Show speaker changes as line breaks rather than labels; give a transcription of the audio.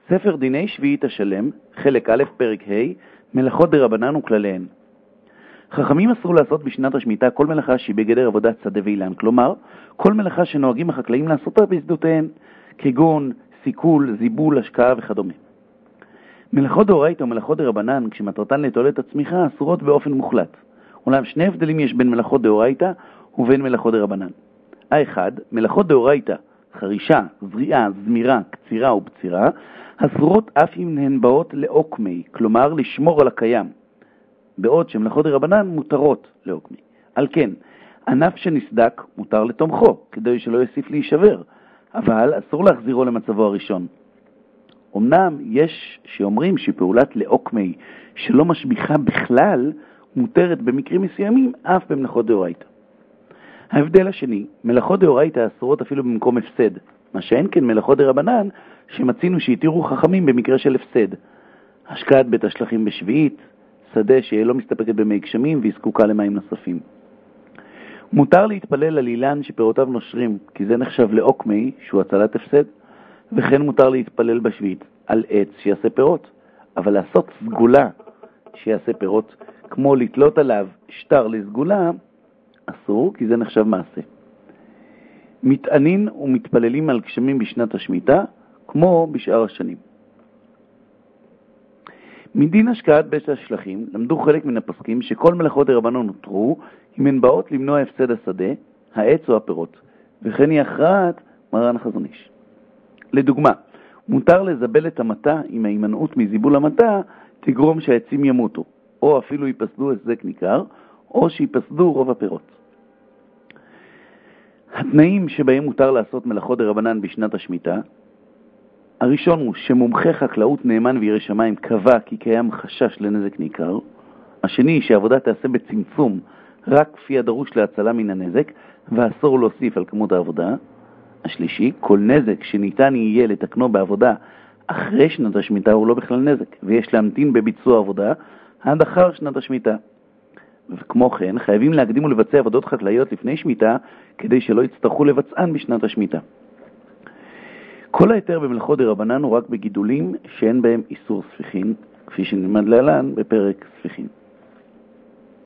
ספר דיני שביעית השלם, חלק א', פרק ה', מלאכות דרבנן וכלליהן. חכמים אסרו לעשות בשנת השמיטה כל מלאכה שהיא בגדר עבודת שדה ואילן, כלומר, כל מלאכה שנוהגים החקלאים לעשותה בשדותיהן, כגון סיכול, זיבול, השקעה וכדומה. מלאכות דאורייתא ומלאכות דרבנן, כשמטרתן לתועלת הצמיחה, אסורות באופן מוחלט. אולם שני הבדלים יש בין מלאכות דאורייתא ובין מלאכות דרבנן. האחד, מלאכות דאורייתא, חרישה, זריעה, זמירה, קצירה ובצירה, אסורות אף אם הן באות לעוקמי, כלומר לשמור על הקיים, בעוד שמלאכות דרבנן מותרות לעוקמי. על כן, ענף שנסדק מותר לתומכו, כדי שלא יוסיף להישבר, אבל אסור להחזירו למצבו הראשון. אמנם יש שאומרים שפעולת לעוקמי שלא משביחה בכלל מותרת במקרים מסוימים אף במלאכות דאורייתא. ההבדל השני, מלאכות דאורייתא אסורות אפילו במקום הפסד, מה שאין כן מלאכות דרבנן שמצינו שהתירו חכמים במקרה של הפסד. השקעת בית השלכים בשביעית, שדה שלא מסתפקת במי גשמים והיא זקוקה למים נוספים. מותר להתפלל על אילן שפירותיו נושרים, כי זה נחשב לעוקמי שהוא הצלת הפסד, וכן מותר להתפלל בשביעית על עץ שיעשה פירות, אבל לעשות סגולה שיעשה פירות, כמו לתלות עליו שטר לסגולה, אסור, כי זה נחשב מעשה. מתענין ומתפללים על גשמים בשנת השמיטה, כמו בשאר השנים. מדין השקעת בית השלכים למדו חלק מן הפסקים שכל מלאכות דרבנן נותרו אם הן באות למנוע הפסד השדה, העץ או הפירות, וכן היא הכרעת מרן החזון איש. לדוגמה, מותר לזבל את המטה אם ההימנעות מזיבול המטה תגרום שהעצים ימותו, או אפילו ייפסדו הסדק ניכר, או שיפסדו רוב הפירות. התנאים שבהם מותר לעשות מלאכות דרבנן בשנת השמיטה, הראשון הוא שמומחה חקלאות נאמן וירא שמיים קבע כי קיים חשש לנזק ניכר. השני, שהעבודה תעשה בצמצום רק כפי הדרוש להצלה מן הנזק, ואסור להוסיף על כמות העבודה. השלישי, כל נזק שניתן יהיה לתקנו בעבודה אחרי שנת השמיטה הוא לא בכלל נזק, ויש להמתין בביצוע עבודה עד אחר שנת השמיטה. וכמו כן, חייבים להקדים ולבצע עבודות חקלאיות לפני שמיטה, כדי שלא יצטרכו לבצען בשנת השמיטה. כל היתר במלאכות דרבנן הוא רק בגידולים שאין בהם איסור ספיחין, כפי שנלמד להלן בפרק ספיחין.